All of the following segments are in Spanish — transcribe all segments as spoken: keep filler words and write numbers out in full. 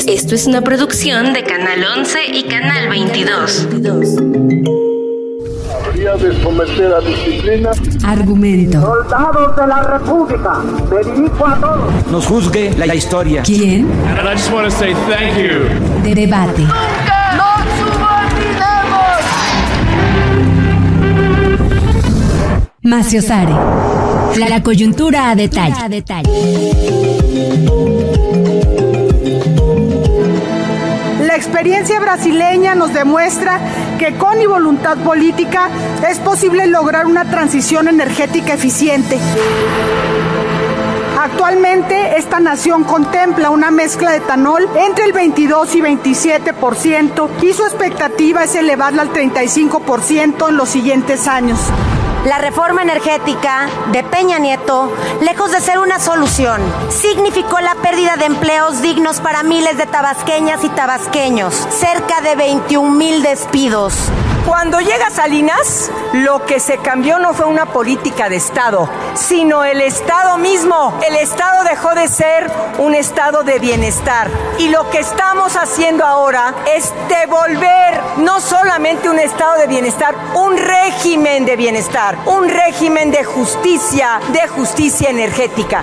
Esto es una producción de Canal once y Canal veintidós. Habría de someter a disciplina. Argumento. Soldados de la República, me dirijo a todos. Nos juzgue la historia. ¿Quién? And I just want to say thank you. De debate. ¡Nunca nos subordinemos! Maciosare. La, la coyuntura a detalle. A detalle. La experiencia brasileña nos demuestra que con y voluntad política es posible lograr una transición energética eficiente. Actualmente, esta nación contempla una mezcla de etanol entre el veintidós y veintisiete por ciento y su expectativa es elevarla al treinta y cinco por ciento en los siguientes años. La reforma energética de Peña Nieto, lejos de ser una solución, significó la pérdida de empleos dignos para miles de tabasqueñas y tabasqueños, cerca de veintiún mil despidos. Cuando llega Salinas, lo que se cambió no fue una política de Estado, sino el Estado mismo. El Estado dejó de ser un estado de bienestar. Y lo que estamos haciendo ahora es devolver no solamente un estado de bienestar, un régimen de bienestar, un régimen de justicia, de justicia energética.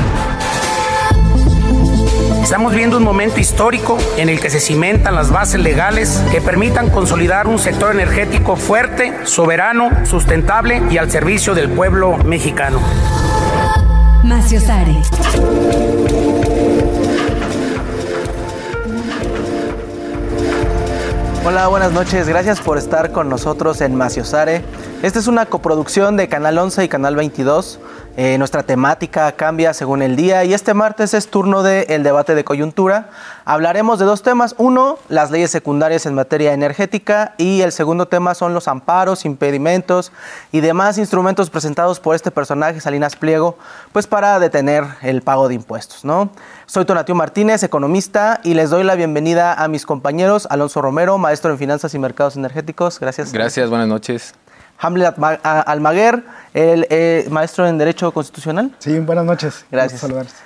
Estamos viendo un momento histórico en el que se cimentan las bases legales que permitan consolidar un sector energético fuerte, soberano, sustentable y al servicio del pueblo mexicano. Maciosare. Hola, buenas noches. Gracias por estar con nosotros en Maciosare. Esta es una coproducción de Canal once y Canal veintidós. Eh, nuestra temática cambia según el día y este martes es turno del debate de coyuntura. Hablaremos de dos temas. Uno, las leyes secundarias en materia energética y el segundo tema son los amparos, impedimentos y demás instrumentos presentados por este personaje, Salinas Pliego, pues para detener el pago de impuestos, ¿no? Soy Tonatiuh Martínez, economista, y les doy la bienvenida a mis compañeros. Alonso Romero, maestro en Finanzas y Mercados Energéticos. Gracias. Gracias, buenas noches. Hamlet Almaguer, el eh, maestro en Derecho Constitucional. Sí, buenas noches. Gracias.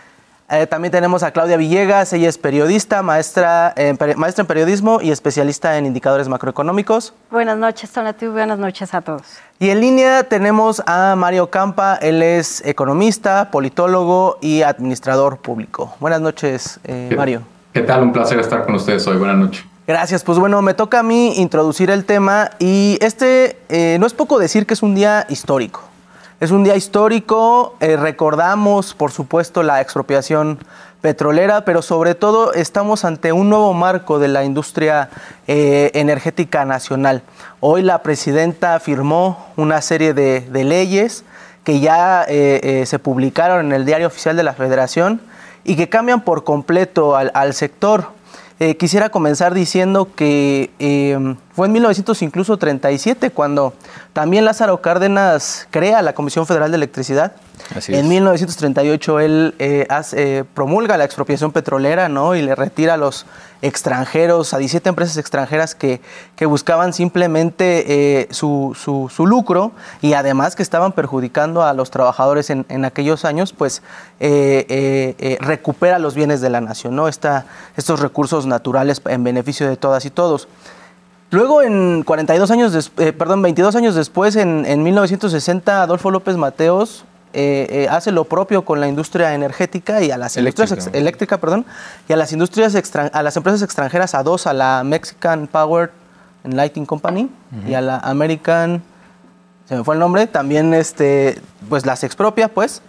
Eh, también tenemos a Claudia Villegas, ella es periodista, maestra, eh, maestra en periodismo y especialista en indicadores macroeconómicos. Buenas noches, Tonatiuh, buenas noches a todos. Y en línea tenemos a Mario Campa, él es economista, politólogo y administrador público. Buenas noches, eh, ¿Qué, Mario. ¿Qué tal? Un placer estar con ustedes hoy. Buenas noches. Gracias. Pues bueno, me toca a mí introducir el tema y este, eh, no es poco decir que es un día histórico. Es un día histórico, eh, recordamos, por supuesto, la expropiación petrolera, pero sobre todo estamos ante un nuevo marco de la industria eh, energética nacional. Hoy la presidenta firmó una serie de, de leyes que ya eh, eh, se publicaron en el Diario Oficial de la Federación y que cambian por completo al, al sector. Eh, quisiera comenzar diciendo que eh, fue en mil novecientos treinta y siete cuando también Lázaro Cárdenas crea la Comisión Federal de Electricidad. Así en es. mil novecientos treinta y ocho él eh, hace, eh, promulga la expropiación petrolera, ¿no? Y le retira a los extranjeros, a diecisiete empresas extranjeras que, que buscaban simplemente eh, su, su, su lucro y además que estaban perjudicando a los trabajadores en, en aquellos años, pues eh, eh, eh, recupera los bienes de la nación, ¿no? Esta, estos recursos naturales en beneficio de todas y todos. Luego, en cuarenta y dos años, des, eh, perdón, veintidós años después, en, en mil novecientos sesenta, Adolfo López Mateos eh, eh, hace lo propio con la industria energética y a las eléctrica, industrias ex, eléctrica, perdón, y a las industrias extran, a las empresas extranjeras, a dos, a la Mexican Power and Lighting Company uh-huh. y a la American, se me fue el nombre, también este, pues las expropia, pues.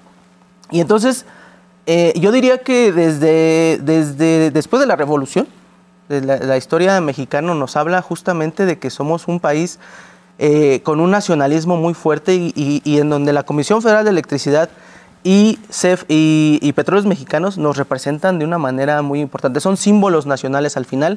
Y entonces, eh, yo diría que desde, desde después de la Revolución, La, la historia mexicana nos habla justamente de que somos un país eh, con un nacionalismo muy fuerte y, y, y en donde la Comisión Federal de Electricidad y, C E F y, y Petróleos Mexicanos nos representan de una manera muy importante. Son símbolos nacionales al final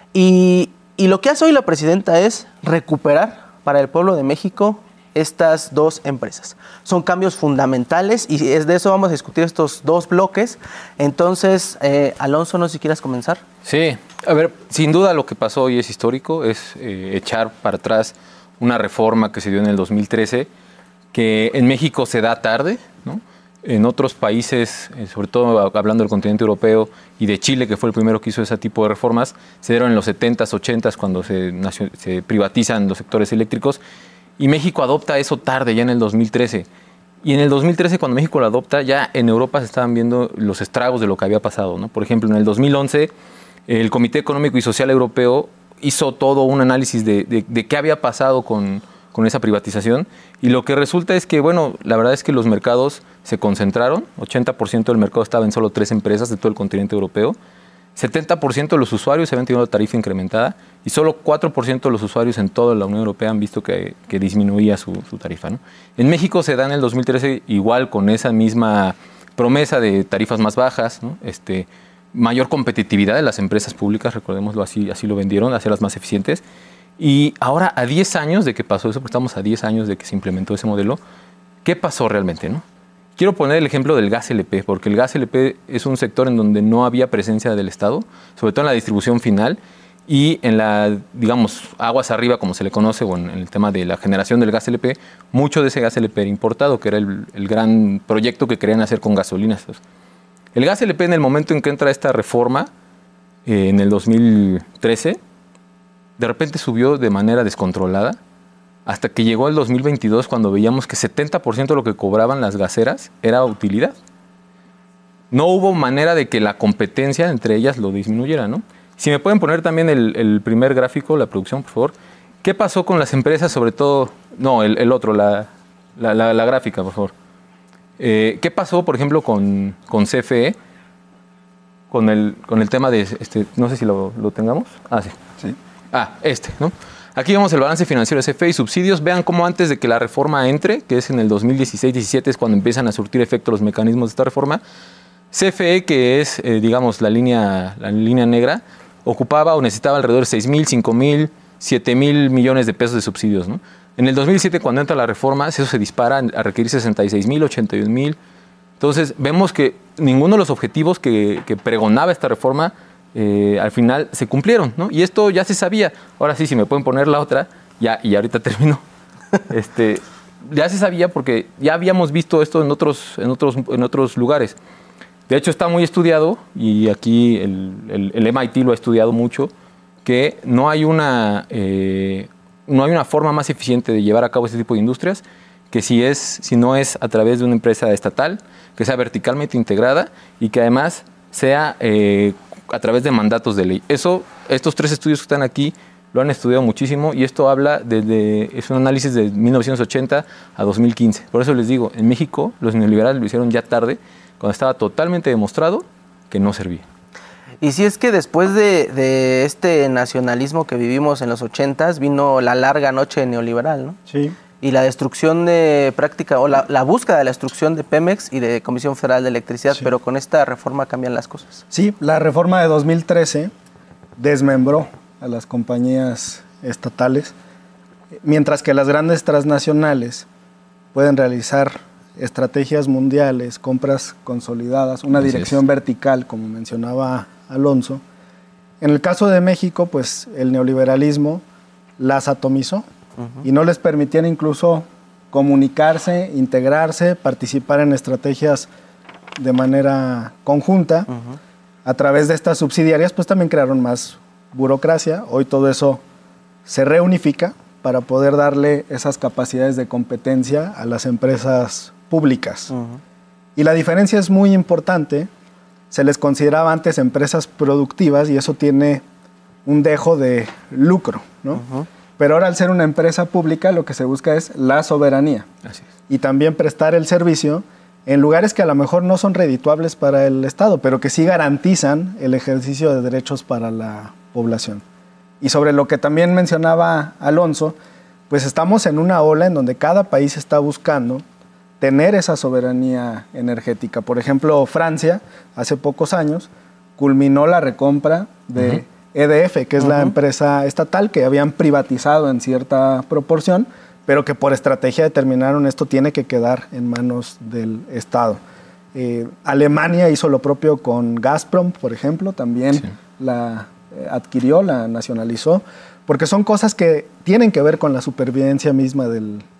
y, y lo que hace hoy la presidenta es recuperar para el pueblo de México estas dos empresas. Son cambios fundamentales y es de eso vamos a discutir estos dos bloques. Entonces, eh, Alonso, no sé si quieras comenzar. Sí, a ver, sin duda lo que pasó hoy es histórico, es eh, echar para atrás una reforma que se dio en el dos mil trece, que en México se da tarde, ¿no? En otros países, eh, sobre todo hablando del continente europeo y de Chile, que fue el primero que hizo ese tipo de reformas, se dieron en los setentas, ochentas, cuando se, nació, se privatizan los sectores eléctricos. Y México adopta eso tarde, ya en el dos mil trece. Y en el dos mil trece, cuando México lo adopta, ya en Europa se estaban viendo los estragos de lo que había pasado, ¿no? Por ejemplo, en el dos mil once, el Comité Económico y Social Europeo hizo todo un análisis de, de, de qué había pasado con, con esa privatización. Y lo que resulta es que, bueno, la verdad es que los mercados se concentraron. ochenta por ciento del mercado estaba en solo tres empresas de todo el continente europeo. setenta por ciento de los usuarios habían tenido la tarifa incrementada y solo cuatro por ciento de los usuarios en toda la Unión Europea han visto que, que disminuía su, su tarifa, ¿no? En México se da en el dos mil trece igual con esa misma promesa de tarifas más bajas, ¿no? Este, mayor competitividad de las empresas públicas, recordémoslo así, así lo vendieron, hacerlas más eficientes. Y ahora, a diez años de que pasó eso, porque estamos a diez años de que se implementó ese modelo, ¿qué pasó realmente, no? Quiero poner el ejemplo del gas L P, porque el gas L P es un sector en donde no había presencia del Estado, sobre todo en la distribución final y en la, digamos, aguas arriba, como se le conoce, o en el tema de la generación del gas L P, mucho de ese gas L P era importado, que era el, el gran proyecto que querían hacer con gasolinas. El gas L P, en el momento en que entra esta reforma, eh, en el dos mil trece, de repente subió de manera descontrolada, hasta que llegó el dos mil veintidós, cuando veíamos que setenta por ciento de lo que cobraban las gaseras era utilidad. No hubo manera de que la competencia entre ellas lo disminuyera, ¿no? Si me pueden poner también el, el primer gráfico, la producción, por favor. ¿Qué pasó con las empresas, sobre todo? No, el, el otro, la, la, la, la gráfica, por favor. Eh, ¿Qué pasó, por ejemplo, con, con C F E? Con el, con el tema de, este, no sé si lo, lo tengamos. Ah, sí. Sí. Ah, este, ¿no? Aquí vemos el balance financiero de C F E y subsidios. Vean cómo antes de que la reforma entre, que es en el dos mil dieciséis diecisiete, es cuando empiezan a surtir efecto los mecanismos de esta reforma, C F E, que es, eh, digamos, la línea, la línea negra, ocupaba o necesitaba alrededor de seis mil, cinco mil, siete mil millones de pesos de subsidios, ¿no? En el dos mil siete, cuando entra la reforma, eso se dispara a requerir sesenta y seis mil, ochenta y un mil. Entonces, vemos que ninguno de los objetivos que, que pregonaba esta reforma Eh, al final se cumplieron, ¿no? Y esto ya se sabía. Ahora sí, si me pueden poner la otra, ya, y ahorita termino. este, ya se sabía porque ya habíamos visto esto en otros, en otros, en otros lugares. De hecho, está muy estudiado, y aquí el, el, el M I T lo ha estudiado mucho, que no hay una, eh, no hay una forma más eficiente de llevar a cabo este tipo de industrias que si, es, si no es a través de una empresa estatal, que sea verticalmente integrada y que además sea eh, a través de mandatos de ley. Eso, estos tres estudios que están aquí lo han estudiado muchísimo, y esto habla desde, es un análisis de mil novecientos ochenta a dos mil quince. Por eso les digo, en México los neoliberales lo hicieron ya tarde, cuando estaba totalmente demostrado que no servía. Y si es que después de, de este nacionalismo que vivimos en los ochentas, vino la larga noche neoliberal, ¿no? Sí. Y la destrucción de práctica, o la, la búsqueda de la destrucción de Pemex y de Comisión Federal de Electricidad, sí. Pero con esta reforma cambian las cosas. Sí, la reforma de dos mil trece desmembró a las compañías estatales, mientras que las grandes transnacionales pueden realizar estrategias mundiales, compras consolidadas, una dirección vertical, como mencionaba Alonso. En el caso de México, pues el neoliberalismo las atomizó. Uh-huh. Y no les permitían incluso comunicarse, integrarse, participar en estrategias de manera conjunta. Uh-huh. A través de estas subsidiarias, pues también crearon más burocracia. Hoy todo eso se reunifica para poder darle esas capacidades de competencia a las empresas públicas. Uh-huh. Y la diferencia es muy importante. Se les consideraba antes empresas productivas y eso tiene un dejo de lucro, ¿no? Uh-huh. Pero ahora, al ser una empresa pública, lo que se busca es la soberanía. Así es. Y también prestar el servicio en lugares que a lo mejor no son redituables para el Estado, pero que sí garantizan el ejercicio de derechos para la población. Y sobre lo que también mencionaba Alonso, pues estamos en una ola en donde cada país está buscando tener esa soberanía energética. Por ejemplo, Francia, hace pocos años, culminó la recompra de uh-huh. E D F, que es uh-huh. la empresa estatal que habían privatizado en cierta proporción, pero que por estrategia determinaron esto tiene que quedar en manos del Estado. Eh, Alemania hizo lo propio con Gazprom, por ejemplo, también sí. la eh, adquirió, la nacionalizó, porque son cosas que tienen que ver con la supervivencia misma del,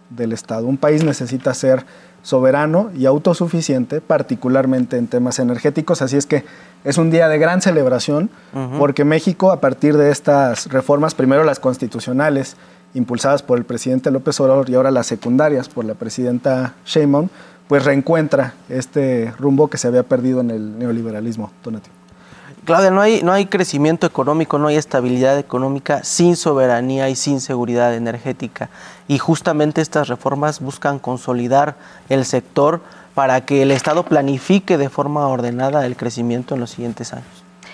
del Estado. Un país necesita ser soberano y autosuficiente, particularmente en temas energéticos, así es que es un día de gran celebración, uh-huh. porque México, a partir de estas reformas, primero las constitucionales, impulsadas por el presidente López Obrador, y ahora las secundarias por la presidenta Sheinbaum, pues reencuentra este rumbo que se había perdido en el neoliberalismo. Donatio. Claudia, no hay, no hay crecimiento económico, no hay estabilidad económica sin soberanía y sin seguridad energética. Y justamente estas reformas buscan consolidar el sector para que el Estado planifique de forma ordenada el crecimiento en los siguientes años.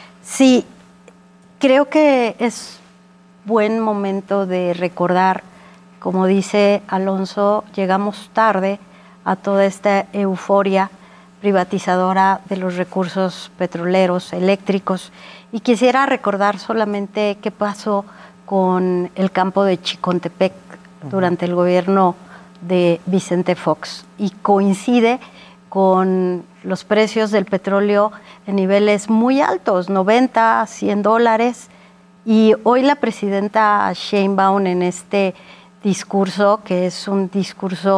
Sí, creo que es buen momento de recordar, como dice Alonso, llegamos tarde a toda esta euforia privatizadora de los recursos petroleros, eléctricos, y quisiera recordar solamente qué pasó con el campo de Chicontepec uh-huh. durante el gobierno de Vicente Fox, y coincide con los precios del petróleo en niveles muy altos, noventa, cien dólares, y hoy la presidenta Sheinbaum en este discurso, que es un discurso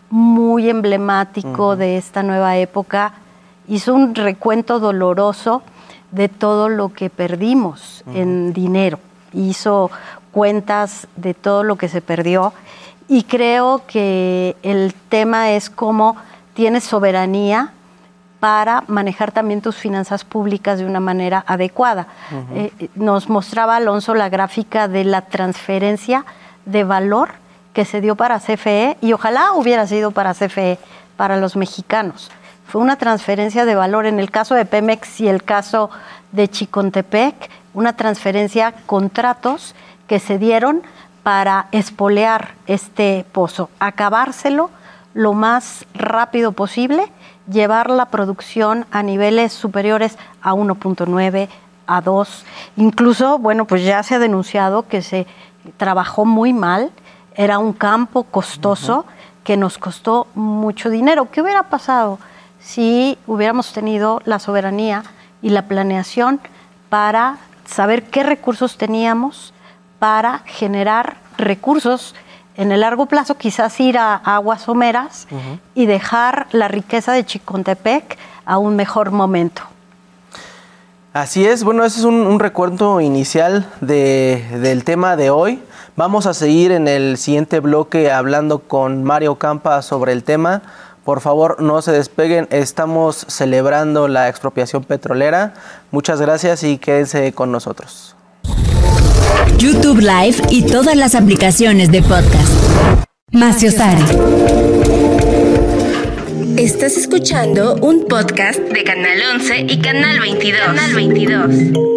muy emblemático uh-huh. de esta nueva época, hizo un recuento doloroso de todo lo que perdimos uh-huh. en dinero, hizo cuentas de todo lo que se perdió, y creo que el tema es cómo tienes soberanía para manejar también tus finanzas públicas de una manera adecuada. Uh-huh. Eh, nos mostraba Alonso la gráfica de la transferencia de valor que se dio para C F E, y ojalá hubiera sido para C F E, para los mexicanos. Fue una transferencia de valor en el caso de Pemex y el caso de Chicontepec, una transferencia, contratos que se dieron para espolear este pozo, acabárselo lo más rápido posible, llevar la producción a niveles superiores a uno punto nueve, a dos. Incluso, bueno, pues ya se ha denunciado que se trabajó muy mal. Era un campo costoso uh-huh. que nos costó mucho dinero. ¿Qué hubiera pasado si hubiéramos tenido la soberanía y la planeación para saber qué recursos teníamos para generar recursos en el largo plazo, quizás ir a aguas someras uh-huh. y dejar la riqueza de Chicontepec a un mejor momento? Así es, bueno, ese es un, un recuento inicial de, del tema de hoy. Vamos a seguir en el siguiente bloque hablando con Mario Campa sobre el tema. Por favor, no se despeguen, estamos celebrando la expropiación petrolera. Muchas gracias y quédense con nosotros. YouTube Live y todas las aplicaciones de podcast. Maciosare. Estás escuchando un podcast de Canal once y Canal veintidós. Canal veintidós.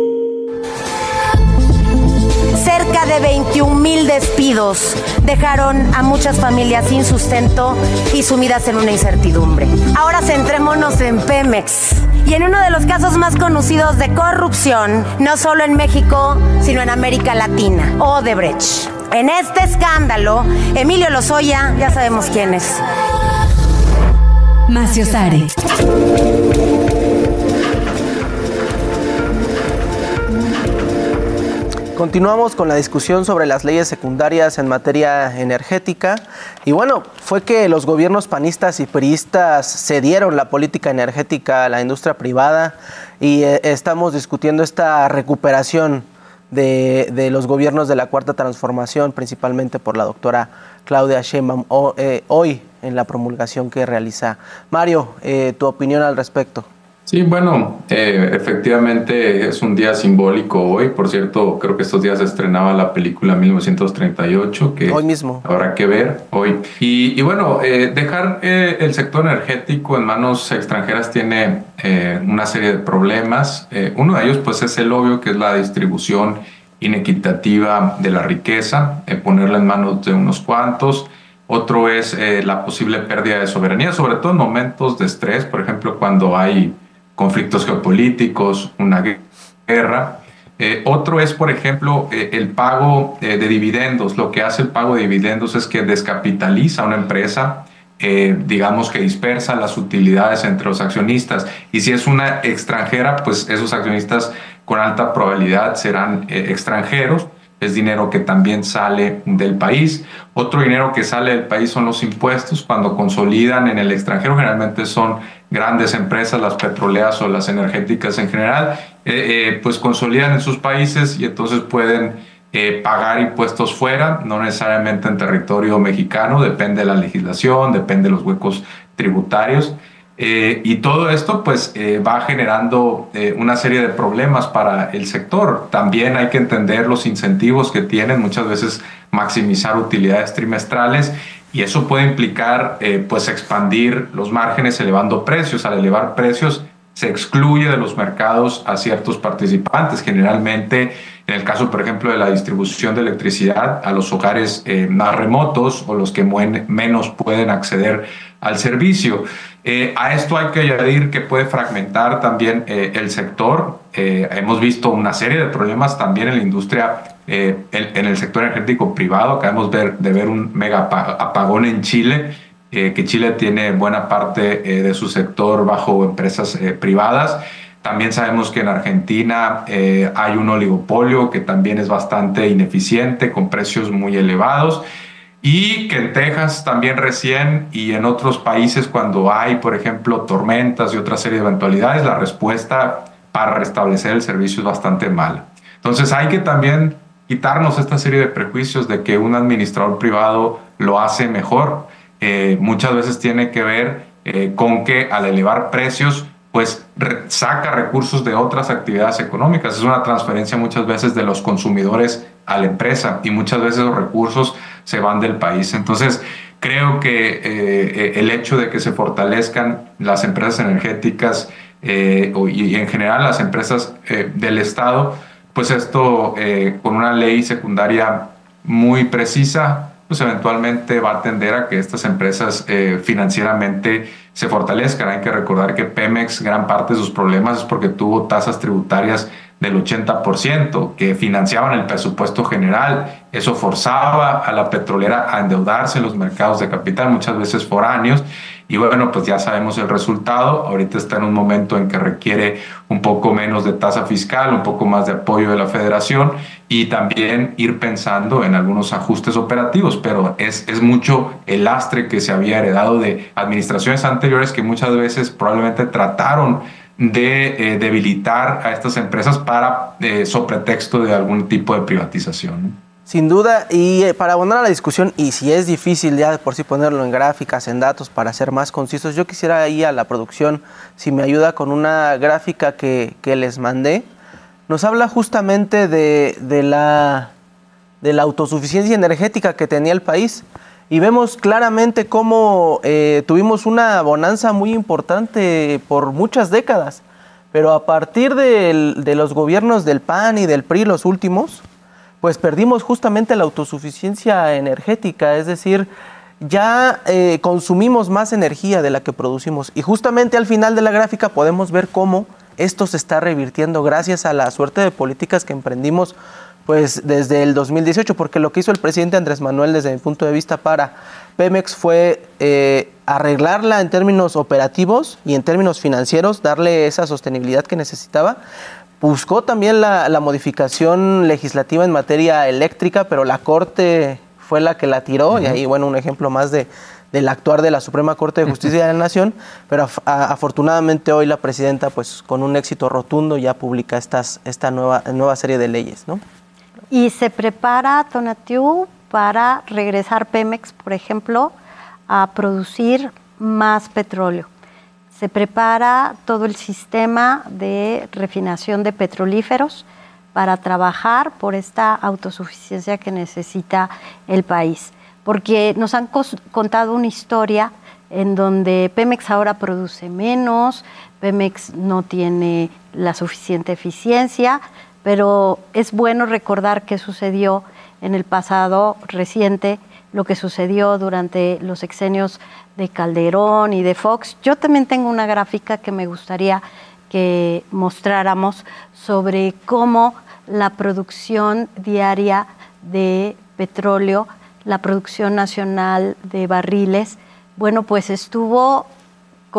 Cerca de veintiún mil despidos dejaron a muchas familias sin sustento y sumidas en una incertidumbre. Ahora centrémonos en Pemex y en uno de los casos más conocidos de corrupción, no solo en México, sino en América Latina, Odebrecht. En este escándalo, Emilio Lozoya, ya sabemos quién es. Maciosare. Continuamos con la discusión sobre las leyes secundarias en materia energética. Y bueno, fue que los gobiernos panistas y priistas cedieron la política energética a la industria privada y eh, estamos discutiendo esta recuperación de, de los gobiernos de la Cuarta Transformación, principalmente por la doctora Claudia Sheinbaum, o, eh, hoy en la promulgación que realiza. Mario, eh, tu opinión al respecto. Sí, bueno, eh, efectivamente es un día simbólico hoy. Por cierto, creo que estos días se estrenaba la película mil novecientos treinta y ocho, que hoy mismo habrá que ver hoy. Y, y bueno, eh, dejar eh, el sector energético en manos extranjeras tiene eh, una serie de problemas. Eh, uno de ellos, pues, es el obvio, que es la distribución inequitativa de la riqueza, eh, ponerla en manos de unos cuantos. Otro es eh, la posible pérdida de soberanía, sobre todo en momentos de estrés, por ejemplo, cuando hay conflictos geopolíticos, una guerra. Eh, otro es, por ejemplo, eh, el pago eh, de dividendos. Lo que hace el pago de dividendos es que descapitaliza a una empresa, eh, digamos que dispersa las utilidades entre los accionistas. Y si es una extranjera, pues esos accionistas con alta probabilidad serán eh, extranjeros. es dinero que también sale del país. Otro dinero que sale del país son los impuestos. Cuando consolidan en el extranjero, generalmente son grandes empresas, las petroleras o las energéticas en general, eh, eh, pues consolidan en sus países y entonces pueden eh, pagar impuestos fuera, no necesariamente en territorio mexicano, depende de la legislación, depende de los huecos tributarios. Eh, y todo esto pues eh, va generando eh, una serie de problemas para el sector. También hay que entender los incentivos que tienen, muchas veces maximizar utilidades trimestrales, y eso puede implicar eh, pues expandir los márgenes elevando precios. Al elevar precios se excluye de los mercados a ciertos participantes, generalmente en el caso por ejemplo de la distribución de electricidad a los hogares eh, más remotos o los que menos pueden acceder al servicio. Eh, a esto hay que añadir que puede fragmentar también eh, el sector. Eh, hemos visto una serie de problemas también en la industria, eh, en, en el sector energético privado. Acabamos de ver, de ver un mega apagón en Chile, eh, que Chile tiene buena parte eh, de su sector bajo empresas eh, privadas. También sabemos que en Argentina eh, hay un oligopolio que también es bastante ineficiente, con precios muy elevados. Y que en Texas también recién y en otros países cuando hay, por ejemplo, tormentas y otra serie de eventualidades, la respuesta para restablecer el servicio es bastante mala. Entonces hay que también quitarnos esta serie de prejuicios de que un administrador privado lo hace mejor. Eh, muchas veces tiene que ver eh, con que al elevar precios, pues re- saca recursos de otras actividades económicas. Es una transferencia muchas veces de los consumidores a la empresa y muchas veces los recursos se van del país. Entonces, creo que eh, el hecho de que se fortalezcan las empresas energéticas eh, y en general las empresas eh, del Estado, pues esto eh, con una ley secundaria muy precisa, pues eventualmente va a tender a que estas empresas eh, financieramente se fortalezcan. Hay que recordar que Pemex, gran parte de sus problemas es porque tuvo tasas tributarias del ochenta por ciento que financiaban el presupuesto general. Eso forzaba a la petrolera a endeudarse en los mercados de capital, muchas veces foráneos. Y bueno, pues ya sabemos el resultado. Ahorita está en un momento en que requiere un poco menos de tasa fiscal, un poco más de apoyo de la federación y también ir pensando en algunos ajustes operativos. Pero es, es mucho el lastre que se había heredado de administraciones anteriores que muchas veces probablemente trataron de eh, debilitar a estas empresas para eh, sobre pretexto de algún tipo de privatización. Sin duda, y eh, para abonar a la discusión, y si es difícil ya de por sí ponerlo en gráficas, en datos, para ser más concisos, yo quisiera ir a la producción, si me ayuda con una gráfica que, que les mandé. Nos habla justamente de, de, la, de la autosuficiencia energética que tenía el país. Y vemos claramente cómo eh, tuvimos una bonanza muy importante por muchas décadas. Pero a partir de, de los gobiernos del P A N y del P R I, los últimos, pues perdimos justamente la autosuficiencia energética. Es decir, ya eh, consumimos más energía de la que producimos. Y justamente al final de la gráfica podemos ver cómo esto se está revirtiendo gracias a la suerte de políticas que emprendimos pues desde el dos mil dieciocho, porque lo que hizo el presidente Andrés Manuel desde mi punto de vista para Pemex fue eh, arreglarla en términos operativos y en términos financieros, darle esa sostenibilidad que necesitaba. Buscó también la, la modificación legislativa en materia eléctrica, pero la Corte fue la que la tiró, uh-huh. Y ahí, bueno, un ejemplo más de, del actuar de la Suprema Corte de Justicia de la Nación, pero af- a, afortunadamente hoy la presidenta, pues con un éxito rotundo, ya publica estas, esta nueva, nueva serie de leyes, ¿no? Y se prepara, Tonatiuh, para regresar Pemex, por ejemplo, a producir más petróleo. Se prepara todo el sistema de refinación de petrolíferos para trabajar por esta autosuficiencia que necesita el país. Porque nos han cos- contado una historia en donde Pemex ahora produce menos, Pemex no tiene la suficiente eficiencia, pero es bueno recordar qué sucedió en el pasado reciente, lo que sucedió durante los sexenios de Calderón y de Fox. Yo también tengo una gráfica que me gustaría que mostráramos sobre cómo la producción diaria de petróleo, la producción nacional de barriles, bueno, pues estuvo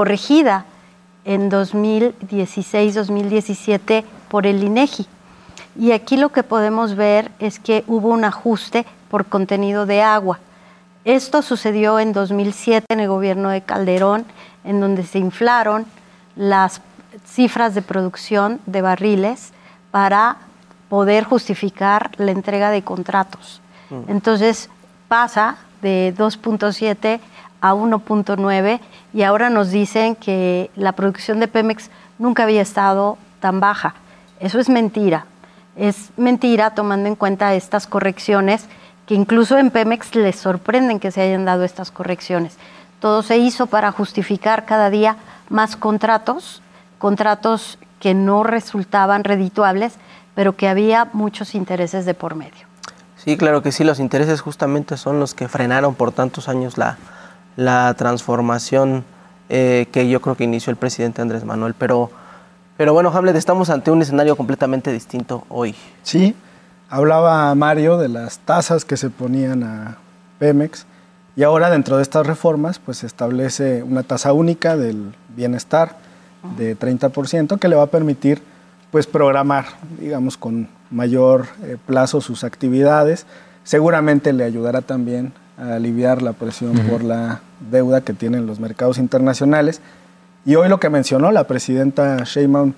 corregida en dos mil dieciséis dos mil diecisiete por el INEGI. Y aquí lo que podemos ver es que hubo un ajuste por contenido de agua. Esto sucedió en dos mil siete en el gobierno de Calderón, en donde se inflaron las cifras de producción de barriles para poder justificar la entrega de contratos. Mm. Entonces pasa de dos punto siete a uno punto nueve y ahora nos dicen que la producción de Pemex nunca había estado tan baja. Eso es mentira. Es mentira tomando en cuenta estas correcciones que incluso en Pemex les sorprenden que se hayan dado estas correcciones. Todo se hizo para justificar cada día más contratos, contratos que no resultaban redituables, pero que había muchos intereses de por medio. Sí, claro que sí, los intereses justamente son los que frenaron por tantos años la, la transformación eh, que yo creo que inició el presidente Andrés Manuel. Pero, pero bueno, Hamlet, estamos ante un escenario completamente distinto hoy. Sí, hablaba Mario de las tasas que se ponían a Pemex y ahora dentro de estas reformas pues se establece una tasa única del bienestar de treinta por ciento que le va a permitir pues programar, digamos, con mayor eh, plazo sus actividades. Seguramente le ayudará también a aliviar la presión uh-huh. por la deuda que tienen los mercados internacionales. Y hoy lo que mencionó la presidenta Sheinbaum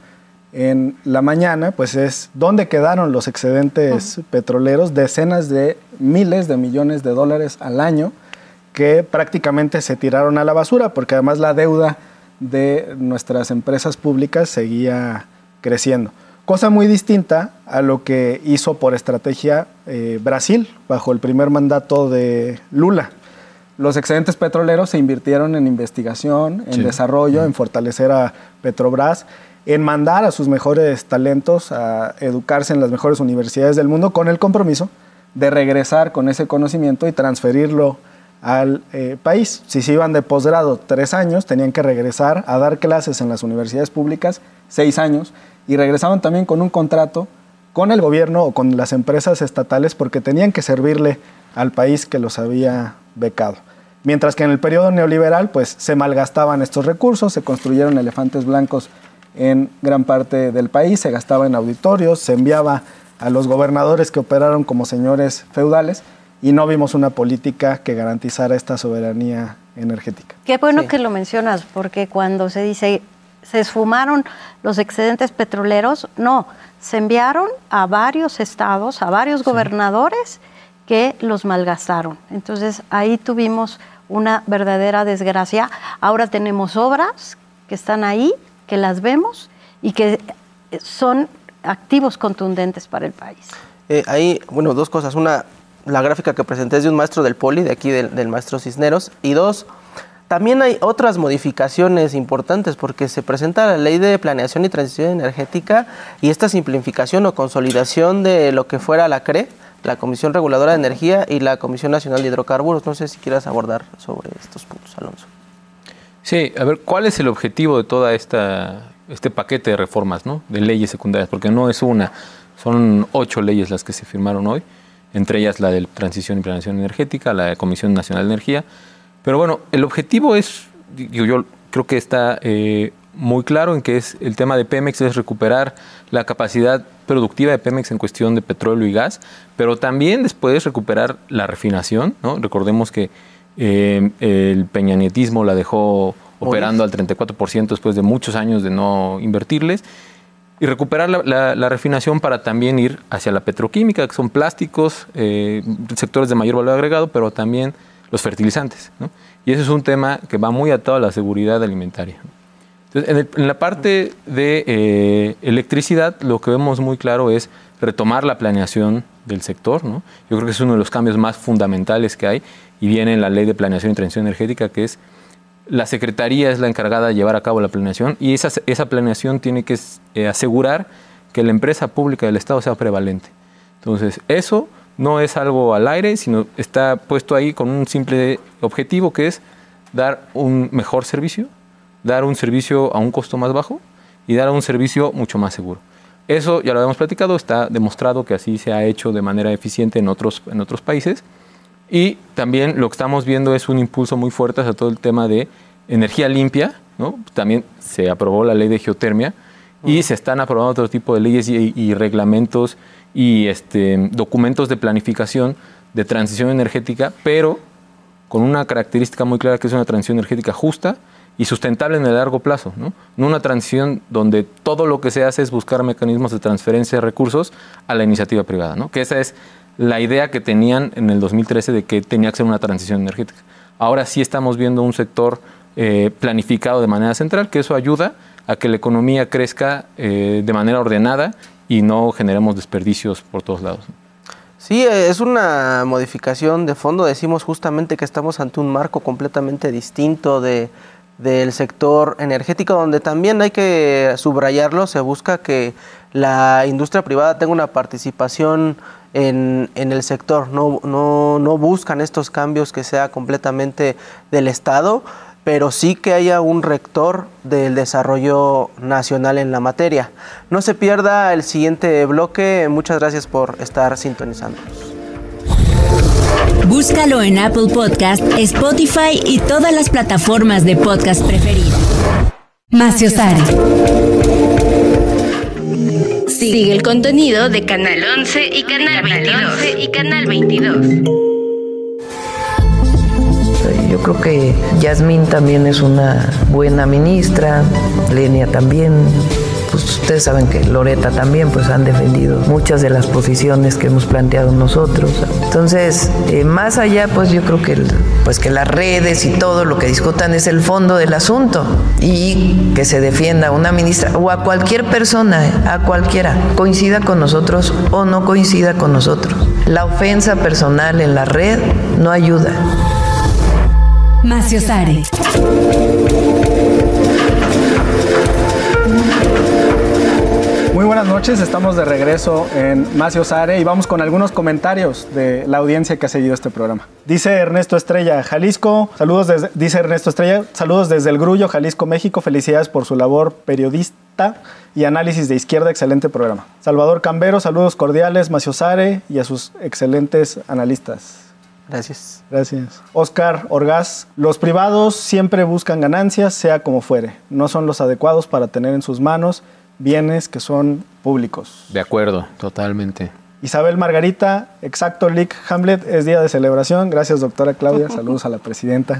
en la mañana, pues es dónde quedaron los excedentes uh-huh. petroleros, decenas de miles de millones de dólares al año que prácticamente se tiraron a la basura, porque además la deuda de nuestras empresas públicas seguía creciendo. Cosa muy distinta a lo que hizo por estrategia eh, Brasil bajo el primer mandato de Lula. Los excedentes petroleros se invirtieron en investigación, en sí. desarrollo, en fortalecer a Petrobras, en mandar a sus mejores talentos a educarse en las mejores universidades del mundo con el compromiso de regresar con ese conocimiento y transferirlo al eh, país. Si se iban de posgrado tres años, tenían que regresar a dar clases en las universidades públicas seis años y regresaban también con un contrato con el gobierno o con las empresas estatales porque tenían que servirle al país que los había becado. Mientras que en el periodo neoliberal pues se malgastaban estos recursos, se construyeron elefantes blancos en gran parte del país, se gastaba en auditorios, se enviaba a los gobernadores que operaron como señores feudales y no vimos una política que garantizara esta soberanía energética. Qué bueno Sí. que lo mencionas, porque cuando se dice se esfumaron los excedentes petroleros, no, se enviaron a varios estados, a varios sí. gobernadores que los malgastaron. Entonces ahí tuvimos una verdadera desgracia. Ahora tenemos obras que están ahí, que las vemos y que son activos contundentes para el país. Eh, ahí, bueno, dos cosas. Una, la gráfica que presenté es de un maestro del Poli, de aquí del, del maestro Cisneros. Y dos, también hay otras modificaciones importantes porque se presenta la Ley de Planeación y Transición Energética y esta simplificación o consolidación de lo que fuera la C R E, la Comisión Reguladora de Energía y la Comisión Nacional de Hidrocarburos. No sé si quieras abordar sobre estos puntos, Alonso. Sí, a ver, ¿cuál es el objetivo de toda esta este paquete de reformas, ¿no? De leyes secundarias? Porque no es una, son ocho leyes las que se firmaron hoy, entre ellas la de Transición y Planeación Energética, la de Comisión Nacional de Energía. Pero bueno, el objetivo es, yo, yo creo que está eh, muy claro en que es el tema de Pemex es recuperar la capacidad productiva de Pemex en cuestión de petróleo y gas, pero también después recuperar la refinación, ¿no? Recordemos que eh, el peñanietismo la dejó operando al treinta y cuatro por ciento después de muchos años de no invertirles, y recuperar la, la, la refinación para también ir hacia la petroquímica, que son plásticos, eh, sectores de mayor valor agregado, pero también los fertilizantes, ¿no? Y ese es un tema que va muy atado a la seguridad alimentaria. Entonces, en, el, en la parte de eh, electricidad, lo que vemos muy claro es retomar la planeación del sector, ¿no? Yo creo que es uno de los cambios más fundamentales que hay, y viene en la Ley de Planeación y Transición Energética, que es la Secretaría es la encargada de llevar a cabo la planeación, y esa, esa planeación tiene que eh, asegurar que la empresa pública del Estado sea prevalente. Entonces, eso no es algo al aire, sino está puesto ahí con un simple objetivo, que es dar un mejor servicio, dar un servicio a un costo más bajo y dar un servicio mucho más seguro. Eso ya lo habíamos platicado, está demostrado que así se ha hecho de manera eficiente en otros, en otros países. Y también lo que estamos viendo es un impulso muy fuerte hacia todo el tema de energía limpia, ¿no? También se aprobó la ley de geotermia, Uh-huh. Y se están aprobando otro tipo de leyes y, y reglamentos y este, documentos de planificación de transición energética, pero con una característica muy clara que es una transición energética justa y sustentable en el largo plazo, ¿no? No una transición donde todo lo que se hace es buscar mecanismos de transferencia de recursos a la iniciativa privada, ¿no? Que esa es la idea que tenían en el dos mil trece de que tenía que ser una transición energética. Ahora sí estamos viendo un sector eh, planificado de manera central, que eso ayuda a que la economía crezca eh, de manera ordenada y no generemos desperdicios por todos lados. Sí, es una modificación de fondo. Decimos justamente que estamos ante un marco completamente distinto de, del sector energético, donde también hay que subrayarlo, se busca que la industria privada tenga una participación en, en el sector. No, no, no buscan estos cambios que sea completamente del Estado, pero sí que haya un rector del desarrollo nacional en la materia. No se pierda el siguiente bloque. Muchas gracias por estar sintonizándonos. Búscalo en Apple Podcast, Spotify y todas las plataformas de podcast preferidas. Maciosare. Sigue el contenido de Canal once y Canal veintidós. Y Canal veintidós. Yo creo que Yasmín también es una buena ministra, Lenia también. Pues ustedes saben que Loreta también pues han defendido muchas de las posiciones que hemos planteado nosotros. Entonces, eh, más allá, pues yo creo que, el, pues que las redes y todo lo que discutan es el fondo del asunto y que se defienda a una ministra o a cualquier persona, a cualquiera, coincida con nosotros o no coincida con nosotros. La ofensa personal en la red no ayuda. Maciosare. Muy buenas noches, estamos de regreso en Maciosare y vamos con algunos comentarios de la audiencia que ha seguido este programa. Dice Ernesto Estrella, Jalisco, saludos desde, dice Ernesto Estrella, saludos desde El Grullo, Jalisco, México, felicidades por su labor periodista y análisis de izquierda, excelente programa. Salvador Cambero, saludos cordiales, Maciosare y a sus excelentes analistas. Gracias. Gracias. Oscar Orgaz, los privados siempre buscan ganancias, sea como fuere. No son los adecuados para tener en sus manos bienes que son públicos. De acuerdo, totalmente. Isabel Margarita, exacto, Lick Hamlet, es día de celebración. Gracias, doctora Claudia. Saludos a la presidenta.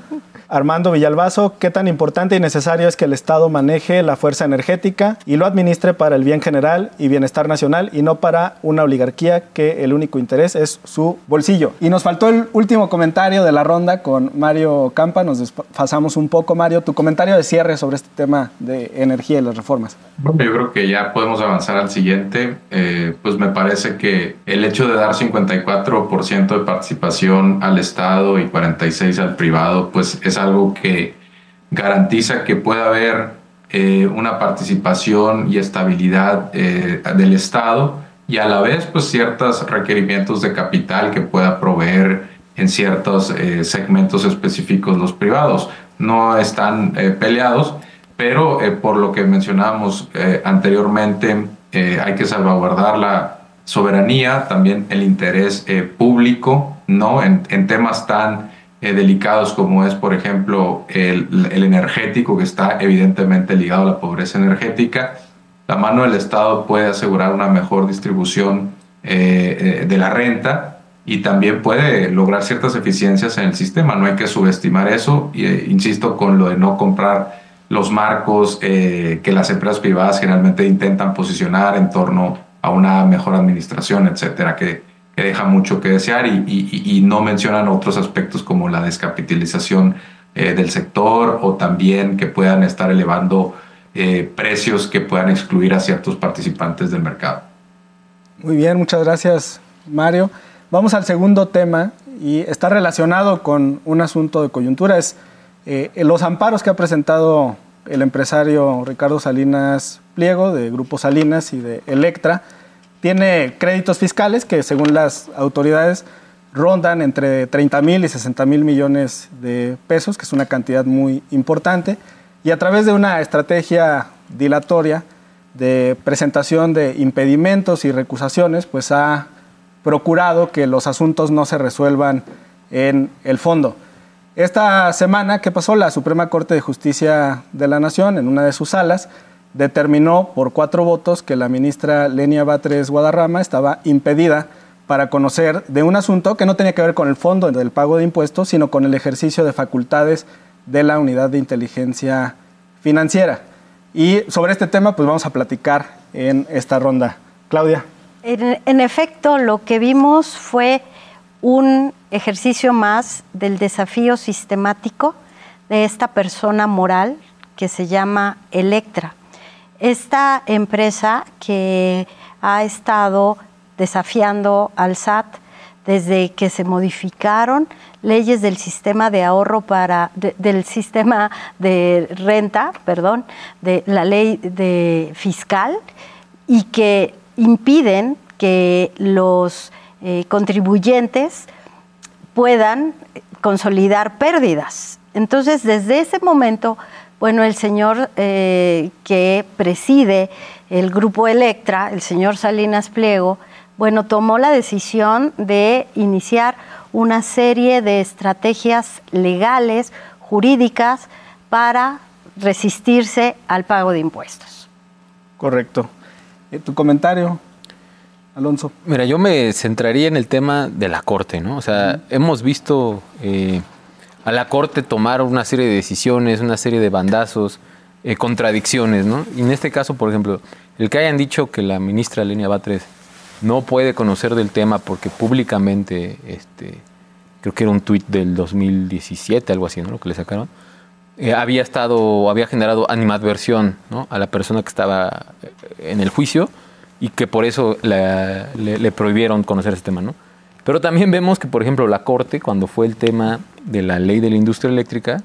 Armando Villalbazo, ¿qué tan importante y necesario es que el Estado maneje la fuerza energética y lo administre para el bien general y bienestar nacional y no para una oligarquía que el único interés es su bolsillo? Y nos faltó el último comentario de la ronda con Mario Campa. Nos desfasamos un poco, Mario. Tu comentario de cierre sobre este tema de energía y las reformas. Bueno, yo creo que ya podemos avanzar al siguiente. Eh, pues me parece que el hecho de dar cincuenta y cuatro por ciento de participación al Estado y cuarenta y seis por ciento al privado, pues es algo que garantiza que pueda haber eh, una participación y estabilidad eh, del Estado y a la vez pues ciertos requerimientos de capital que pueda proveer en ciertos eh, segmentos específicos los privados. No están eh, peleados, pero eh, por lo que mencionábamos eh, anteriormente, eh, hay que salvaguardar la soberanía, también el interés eh, público, ¿no? En, en temas tan Eh, delicados como es, por ejemplo, el, el energético, que está evidentemente ligado a la pobreza energética. La mano del Estado puede asegurar una mejor distribución eh, eh, de la renta y también puede lograr ciertas eficiencias en el sistema. No hay que subestimar eso. Y, eh, insisto con lo de no comprar los marcos eh, que las empresas privadas generalmente intentan posicionar en torno a una mejor administración, etcétera, que que deja mucho que desear y, y, y no mencionan otros aspectos como la descapitalización eh, del sector o también que puedan estar elevando eh, precios que puedan excluir a ciertos participantes del mercado. Muy bien, muchas gracias, Mario. Vamos al segundo tema y está relacionado con un asunto de coyuntura. Es eh, los amparos que ha presentado el empresario Ricardo Salinas Pliego de Grupo Salinas y de Electra. Tiene créditos fiscales que, según las autoridades, rondan entre treinta mil y sesenta mil millones de pesos, que es una cantidad muy importante, y a través de una estrategia dilatoria de presentación de impedimentos y recusaciones, pues ha procurado que los asuntos no se resuelvan en el fondo. Esta semana, ¿qué pasó? La Suprema Corte de Justicia de la Nación, en una de sus salas, determinó por cuatro votos que la ministra Lenia Batres Guadarrama estaba impedida para conocer de un asunto que no tenía que ver con el fondo del pago de impuestos, sino con el ejercicio de facultades de la Unidad de Inteligencia Financiera. Y sobre este tema, pues vamos a platicar en esta ronda. Claudia. En, en efecto, lo que vimos fue un ejercicio más del desafío sistemático de esta persona moral que se llama Electra. Esta empresa que ha estado desafiando al S A T desde que se modificaron leyes del sistema de ahorro para de, del sistema de renta, perdón, de la ley de fiscal, y que impiden que los eh, contribuyentes puedan consolidar pérdidas. Entonces, desde ese momento, bueno, el señor eh, que preside el grupo Electra, el señor Salinas Pliego, bueno, tomó la decisión de iniciar una serie de estrategias legales, jurídicas, para resistirse al pago de impuestos. Correcto. ¿Tu comentario, Alonso? Mira, yo me centraría en el tema de la Corte, ¿no? O sea, uh-huh. hemos visto eh, a la Corte tomar una serie de decisiones, una serie de bandazos, eh, contradicciones, ¿no? Y en este caso, por ejemplo, el que hayan dicho que la ministra Lenia Batres no puede conocer del tema porque públicamente, este, creo que era un tuit del dos mil diecisiete, algo así, ¿no? Lo que le sacaron, eh, había estado, había generado animadversión, ¿no? A la persona que estaba en el juicio y que por eso la, le, le prohibieron conocer ese tema, ¿no? Pero también vemos que, por ejemplo, la Corte, cuando fue el tema de la ley de la industria eléctrica,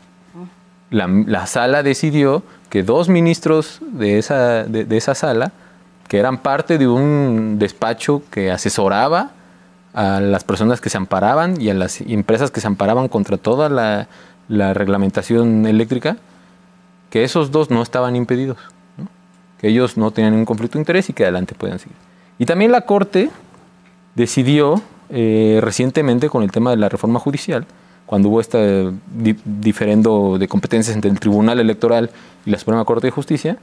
la, la sala decidió que dos ministros de esa, de, de esa sala, que eran parte de un despacho que asesoraba a las personas que se amparaban y a las empresas que se amparaban contra toda la, la reglamentación eléctrica, que esos dos no estaban impedidos, ¿no? Que ellos no tenían ningún conflicto de interés y que adelante podían seguir. Y también la Corte decidió eh, recientemente con el tema de la reforma judicial, cuando hubo este di diferendo de competencias entre el Tribunal Electoral y la Suprema Corte de Justicia,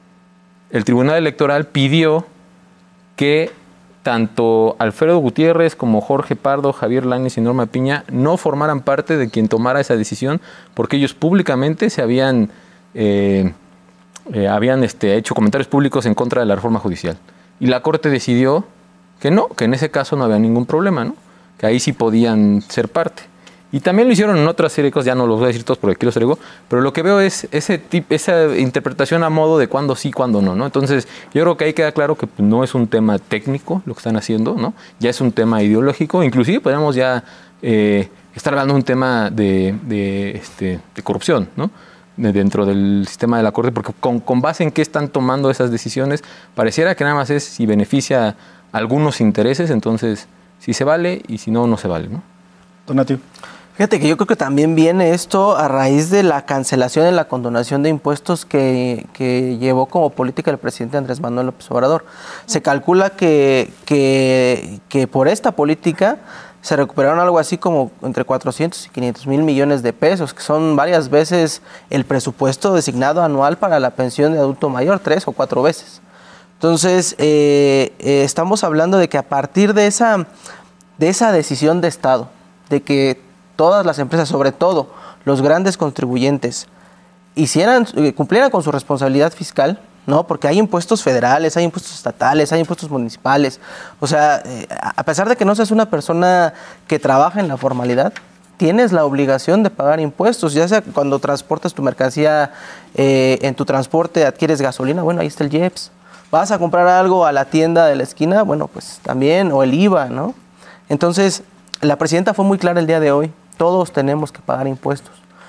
el Tribunal Electoral pidió que tanto Alfredo Gutiérrez como Jorge Pardo, Javier Lainez y Norma Piña no formaran parte de quien tomara esa decisión, porque ellos públicamente se habían, eh, eh, habían este, hecho comentarios públicos en contra de la reforma judicial. Y la Corte decidió que no, que en ese caso no había ningún problema, ¿no? Que ahí sí podían ser parte. Y también lo hicieron en otra serie de cosas, ya no los voy a decir todos porque aquí los traigo, pero lo que veo es ese tip, esa interpretación a modo de cuándo sí, cuándo no, ¿no? Entonces, yo creo que ahí queda claro que no es un tema técnico lo que están haciendo, ¿no? Ya es un tema ideológico, inclusive podemos ya eh, estar hablando de un tema de, de, este, de corrupción, ¿no? De dentro del sistema de la Corte, porque con, con base en qué están tomando esas decisiones, pareciera que nada más es si beneficia a algunos intereses, entonces si se vale y si no, no se vale, ¿no? Donatio. Fíjate que yo creo que también viene esto a raíz de la cancelación en la condonación de impuestos que, que llevó como política el presidente Andrés Manuel López Obrador. Se calcula que, que, que por esta política se recuperaron algo así como entre cuatrocientos y quinientos mil millones de pesos, que son varias veces el presupuesto designado anual para la pensión de adulto mayor, tres o cuatro veces. Entonces, eh, eh, estamos hablando de que a partir de esa, de esa decisión de Estado, de que todas las empresas, sobre todo los grandes contribuyentes, hicieran, cumplieran con su responsabilidad fiscal, ¿no? Porque hay impuestos federales, hay impuestos estatales, hay impuestos municipales. O sea, eh, a pesar de que no seas una persona que trabaja en la formalidad, tienes la obligación de pagar impuestos, ya sea cuando transportas tu mercancía, eh, en tu transporte adquieres gasolina, bueno, ahí está el I E P S. Vas a comprar algo a la tienda de la esquina, bueno, pues también, o el I V A, ¿no? Entonces, la presidenta fue muy clara el día de hoy. Todos tenemos que pagar impuestos.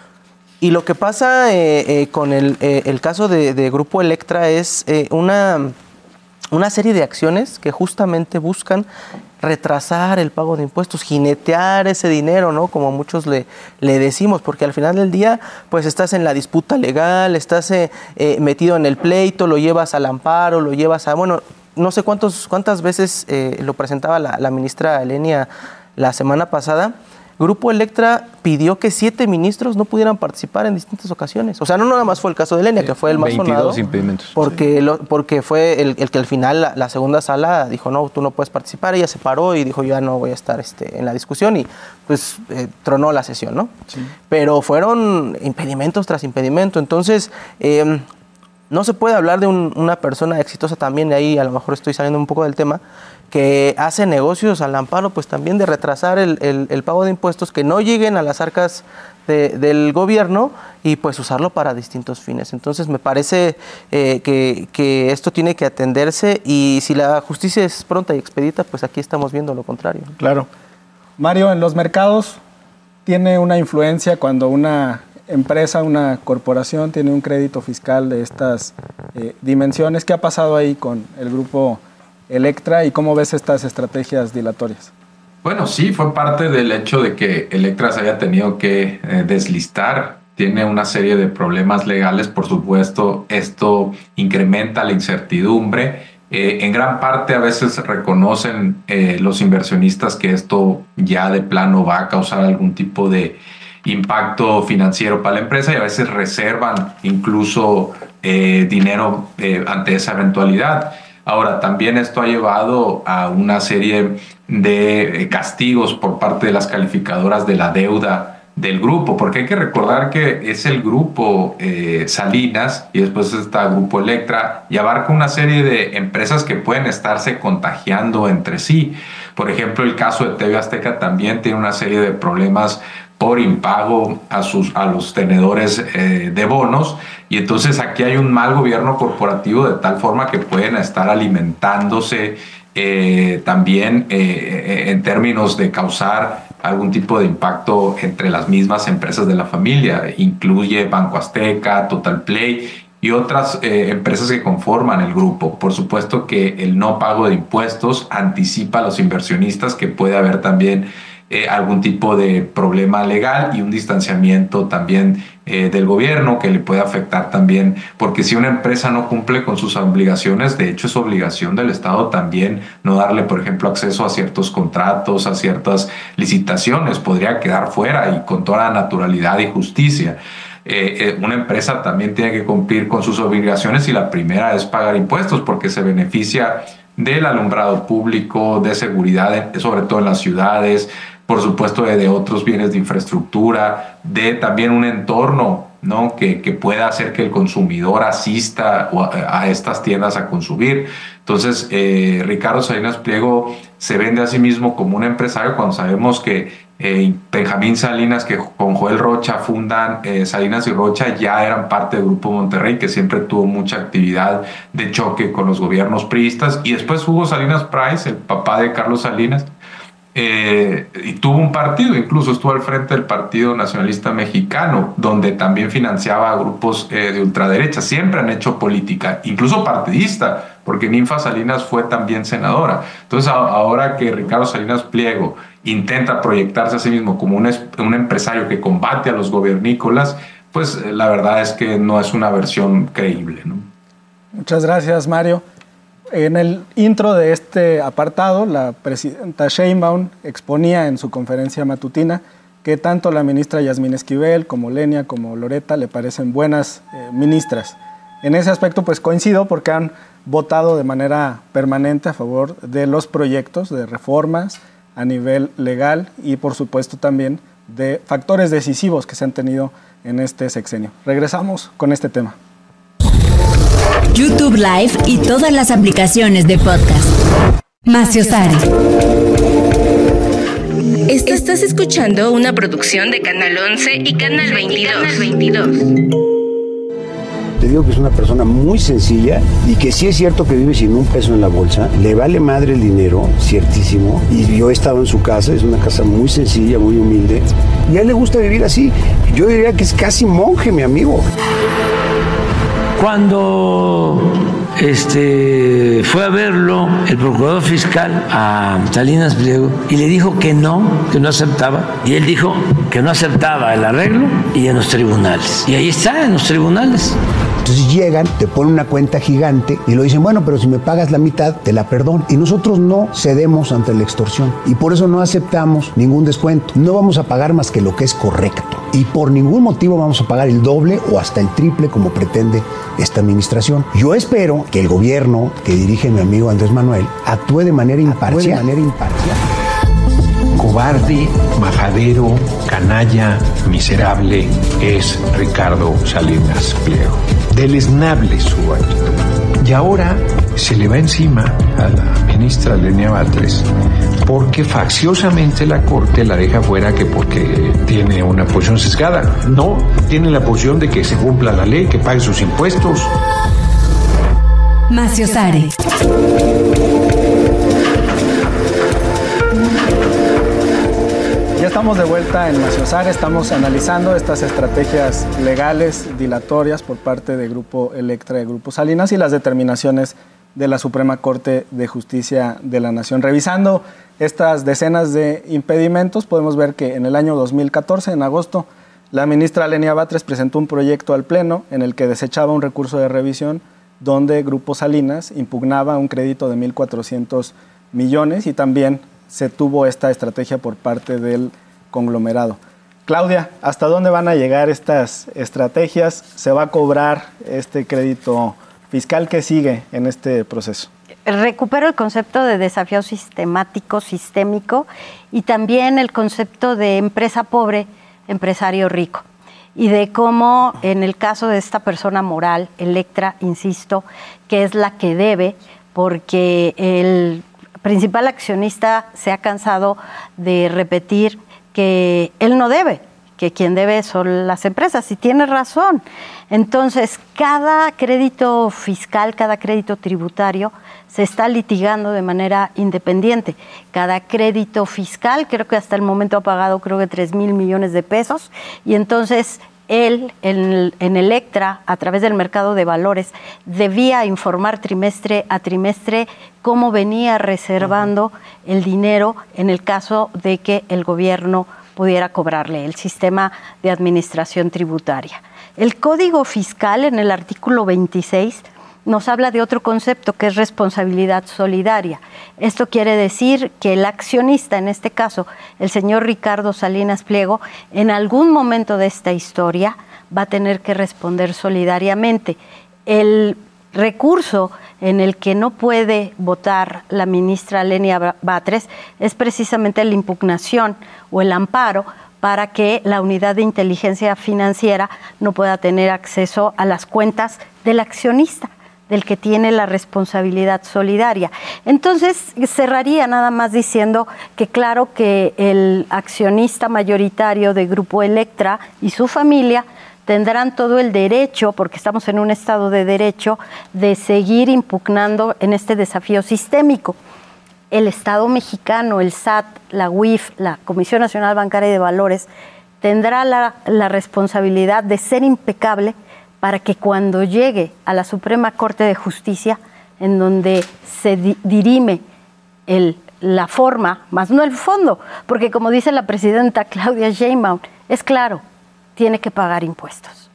Y lo que pasa eh, eh, con el, eh, el caso de, de Grupo Electra es eh, una, una serie de acciones que justamente buscan retrasar el pago de impuestos, jinetear ese dinero, ¿no? Como muchos le, le decimos, porque al final del día, pues estás en la disputa legal, estás eh, eh, metido en el pleito, lo llevas al amparo, lo llevas a... Bueno, no sé cuántos, cuántas veces eh, lo presentaba la, la ministra Lenia la semana pasada. Grupo Electra pidió que siete ministros no pudieran participar en distintas ocasiones. O sea, no nada más fue el caso de Lenia, que fue el más sonado. veintidós impedimentos. Porque, lo, porque fue el, el que al final la, la segunda sala dijo, no, tú no puedes participar. Ella se paró y dijo, ya no voy a estar este, en la discusión y pues eh, tronó la sesión, ¿no? Sí. Pero fueron impedimentos tras impedimento. Entonces, eh, no se puede hablar de un, una persona exitosa también, de ahí a lo mejor estoy saliendo un poco del tema, que hace negocios al amparo, pues también de retrasar el, el, el pago de impuestos que no lleguen a las arcas de, del gobierno y pues usarlo para distintos fines. Entonces me parece eh, que, que esto tiene que atenderse y si la justicia es pronta y expedita, pues aquí estamos viendo lo contrario. Claro. Mario, en los mercados tiene una influencia cuando una empresa, una corporación tiene un crédito fiscal de estas eh, dimensiones. ¿Qué ha pasado ahí con el grupo Electra y cómo ves estas estrategias dilatorias? Bueno, sí, fue parte del hecho de que Electra se haya tenido que eh, deslistar. Tiene una serie de problemas legales, por supuesto. Esto incrementa la incertidumbre. Eh, en gran parte a veces reconocen eh, los inversionistas que esto ya de plano va a causar algún tipo de impacto financiero para la empresa y a veces reservan incluso eh, dinero eh, ante esa eventualidad. Ahora, también esto ha llevado a una serie de castigos por parte de las calificadoras de la deuda del grupo, porque hay que recordar que es el grupo eh, Salinas y después está el grupo Electra y abarca una serie de empresas que pueden estarse contagiando entre sí. Por ejemplo, el caso de T V Azteca también tiene una serie de problemas por impago a, sus, a los tenedores eh, de bonos y entonces aquí hay un mal gobierno corporativo de tal forma que pueden estar alimentándose eh, también eh, en términos de causar algún tipo de impacto entre las mismas empresas de la familia. Incluye Banco Azteca, Total Play y otras eh, empresas que conforman el grupo. Por supuesto que el no pago de impuestos anticipa a los inversionistas que puede haber también Eh, algún tipo de problema legal y un distanciamiento también eh, del gobierno que le puede afectar también, porque si una empresa no cumple con sus obligaciones, de hecho es obligación del Estado también no darle, por ejemplo, acceso a ciertos contratos, a ciertas licitaciones, podría quedar fuera y con toda naturalidad y justicia. Eh, eh, una empresa también tiene que cumplir con sus obligaciones y la primera es pagar impuestos porque se beneficia del alumbrado público, de seguridad, sobre todo en las ciudades, por supuesto de, de otros bienes de infraestructura, de también un entorno, ¿no? que, que pueda hacer que el consumidor asista a, a estas tiendas a consumir. Entonces, eh, Ricardo Salinas Pliego se vende a sí mismo como un empresario cuando sabemos que eh, Benjamín Salinas, que con Joel Rocha fundan eh, Salinas y Rocha, ya eran parte del Grupo Monterrey, que siempre tuvo mucha actividad de choque con los gobiernos priistas. Y después Hugo Salinas Price, el papá de Carlos Salinas, Eh, y tuvo un partido, incluso estuvo al frente del Partido Nacionalista Mexicano, donde también financiaba a grupos eh, de ultraderecha. Siempre han hecho política, incluso partidista, porque Ninfa Salinas fue también senadora. Entonces, a, ahora que Ricardo Salinas Pliego intenta proyectarse a sí mismo como un, un empresario que combate a los gobernícolas, pues eh, la verdad es que no es una versión creíble, ¿no? Muchas gracias, Mario. En el intro de este apartado, la presidenta Sheinbaum exponía en su conferencia matutina que tanto la ministra Yasmín Esquivel como Lenia como Loreta le parecen buenas eh, ministras. En ese aspecto pues coincido porque han votado de manera permanente a favor de los proyectos de reformas a nivel legal y por supuesto también de factores decisivos que se han tenido en este sexenio. Regresamos con este tema. YouTube Live y todas las aplicaciones de podcast. Maciosare. Estás escuchando una producción de Canal once y Canal veintidós. Te digo que es una persona muy sencilla y que sí es cierto que vive sin un peso en la bolsa, le vale madre el dinero, ciertísimo, y yo he estado en su casa, es una casa muy sencilla, muy humilde, y a él le gusta vivir así. Yo diría que es casi monje, mi amigo. Cuando este, fue a verlo el procurador fiscal a Salinas Pliego y le dijo que no, que no aceptaba, y él dijo que no aceptaba el arreglo y en los tribunales. Y ahí está, en los tribunales. Entonces llegan, te ponen una cuenta gigante y lo dicen, bueno, pero si me pagas la mitad, te la perdono. Y nosotros no cedemos ante la extorsión y por eso no aceptamos ningún descuento. No vamos a pagar más que lo que es correcto y por ningún motivo vamos a pagar el doble o hasta el triple como pretende esta administración. Yo espero que el gobierno que dirige mi amigo Andrés Manuel actúe de manera imparcial. De manera imparcial. Cobarde, majadero, canalla, miserable es Ricardo Salinas Pliego. Deleznable su actitud. Y ahora se le va encima a la ministra Lenia Batres porque facciosamente la Corte la deja fuera que porque tiene una posición sesgada. No, tiene la posición de que se cumpla la ley, que pague sus impuestos. Maciosare. Ya estamos de vuelta en Maciosare, estamos analizando estas estrategias legales dilatorias por parte de Grupo Electra y Grupo Salinas y las determinaciones de la Suprema Corte de Justicia de la Nación. Revisando estas decenas de impedimentos, podemos ver que en el año dos mil catorce, en agosto, la ministra Lenia Batres presentó un proyecto al Pleno en el que desechaba un recurso de revisión donde Grupo Salinas impugnaba un crédito de mil cuatrocientos millones y también se tuvo esta estrategia por parte del conglomerado. Claudia, ¿hasta dónde van a llegar estas estrategias? ¿Se va a cobrar este crédito fiscal? ¿Qué sigue en este proceso? Recupero el concepto de desafío sistemático, sistémico, y también el concepto de empresa pobre, empresario rico. Y de cómo, en el caso de esta persona moral, Electra, insisto, que es la que debe, porque el principal accionista se ha cansado de repetir que él no debe, que quien debe son las empresas, y tiene razón. Entonces, cada crédito fiscal, cada crédito tributario se está litigando de manera independiente. Cada crédito fiscal, creo que hasta el momento ha pagado creo que tres mil millones de pesos, y entonces él, en, en Electra, a través del mercado de valores, debía informar trimestre a trimestre cómo venía reservando uh-huh. el dinero en el caso de que el gobierno pudiera cobrarle, el sistema de administración tributaria. El Código Fiscal, en el artículo veintiséis, nos habla de otro concepto que es responsabilidad solidaria. Esto quiere decir que el accionista, en este caso el señor Ricardo Salinas Pliego, en algún momento de esta historia va a tener que responder solidariamente. El recurso en el que no puede votar la ministra Lenia Batres es precisamente la impugnación o el amparo para que la unidad de inteligencia financiera no pueda tener acceso a las cuentas del accionista, del que tiene la responsabilidad solidaria. Entonces, cerraría nada más diciendo que claro que el accionista mayoritario de Grupo Electra y su familia tendrán todo el derecho, porque estamos en un estado de derecho, de seguir impugnando en este desafío sistémico. El Estado mexicano, el S A T, la U I F, la Comisión Nacional Bancaria y de Valores, tendrá la, la responsabilidad de ser impecable para que cuando llegue a la Suprema Corte de Justicia, en donde se di- dirime el, la forma, más no el fondo, porque como dice la presidenta Claudia Sheinbaum, es claro, tiene que pagar impuestos.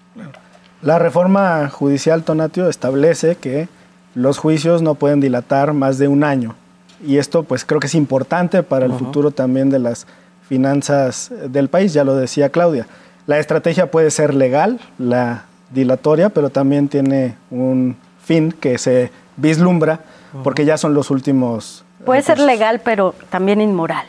La reforma judicial, Tonatio, establece que los juicios no pueden dilatar más de un año. Y esto pues creo que es importante para el uh-huh. futuro también de las finanzas del país, ya lo decía Claudia. La estrategia puede ser legal, la dilatoria, pero también tiene un fin que se vislumbra porque ya son los últimos Puede recursos. ser legal, pero también inmoral.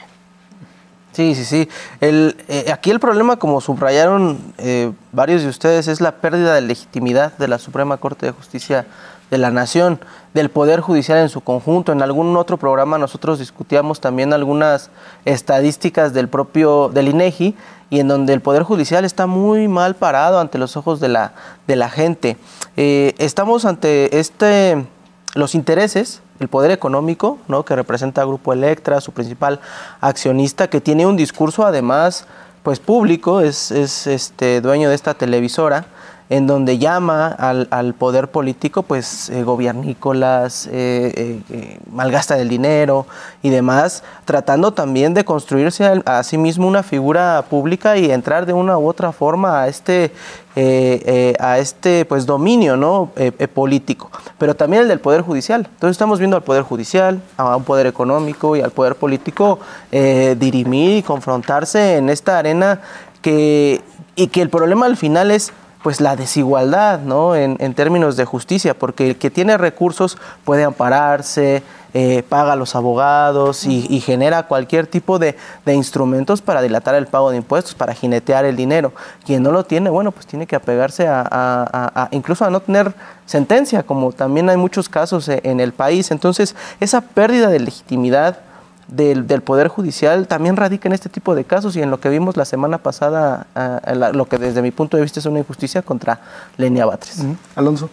Sí, sí, sí. El, eh, aquí el problema, como subrayaron eh, varios de ustedes, es la pérdida de legitimidad de la Suprema Corte de Justicia de la Nación, del Poder Judicial en su conjunto. En algún otro programa nosotros discutíamos también algunas estadísticas del propio, del INEGI, y en donde el Poder Judicial está muy mal parado ante los ojos de la, de la gente. Eh, estamos ante este, los intereses, el poder económico, ¿no?, que representa a Grupo Electra, su principal accionista, que tiene un discurso además pues público, es, es este, dueño de esta televisora, en donde llama al, al poder político, pues, eh, gobiernícolas, eh, eh, eh, malgasta del dinero y demás, tratando también de construirse a, a sí mismo una figura pública y entrar de una u otra forma a este, eh, eh, a este pues, dominio, ¿no? eh, eh, político, pero también el del Poder Judicial. Entonces estamos viendo al Poder Judicial, a un Poder Económico y al Poder Político eh, dirimir y confrontarse en esta arena que, y que el problema al final es pues la desigualdad, ¿no? En, en términos de justicia, porque el que tiene recursos puede ampararse, eh, paga a los abogados y, y genera cualquier tipo de, de instrumentos para dilatar el pago de impuestos, para jinetear el dinero. Quien no lo tiene, bueno, pues tiene que apegarse a, a, a, a incluso a no tener sentencia, como también hay muchos casos en el país. Entonces, esa pérdida de legitimidad Del, del Poder Judicial también radica en este tipo de casos y en lo que vimos la semana pasada, uh, la, lo que desde mi punto de vista es una injusticia contra Lenia Batres. Uh-huh. Alonso.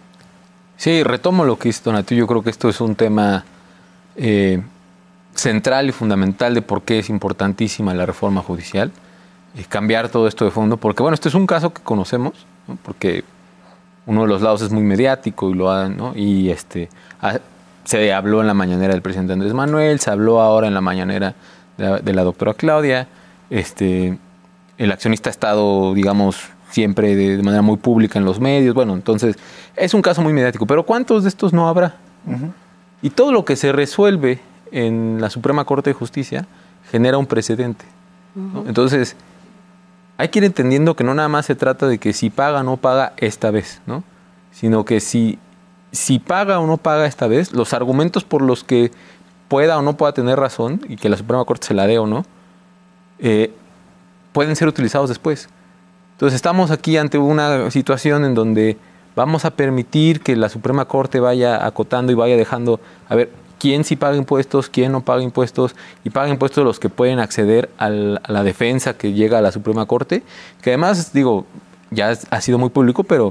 Sí, retomo lo que dice Tonatiuh. Yo creo que esto es un tema eh, central y fundamental de por qué es importantísima la reforma judicial, eh, cambiar todo esto de fondo, porque bueno, este es un caso que conocemos, ¿no? Porque uno de los lados es muy mediático y lo ha, ¿no? y este ha, se habló en la mañanera del presidente Andrés Manuel, se habló ahora en la mañanera de la, de la doctora Claudia. Este, el accionista ha estado, digamos, siempre de, de manera muy pública en los medios. Bueno, entonces es un caso muy mediático. Pero ¿cuántos de estos no habrá? Uh-huh. Y todo lo que se resuelve en la Suprema Corte de Justicia genera un precedente, ¿no? Uh-huh. Entonces hay que ir entendiendo que no nada más se trata de que si paga o no paga esta vez, ¿no? Sino que si... Si paga o no paga esta vez, los argumentos por los que pueda o no pueda tener razón y que la Suprema Corte se la dé o no, eh, pueden ser utilizados después. Entonces estamos aquí ante una situación en donde vamos a permitir que la Suprema Corte vaya acotando y vaya dejando, a ver, quién sí paga impuestos, quién no paga impuestos, y paga impuestos los que pueden acceder al, a la defensa que llega a la Suprema Corte, que además, digo, ya ha sido muy público, pero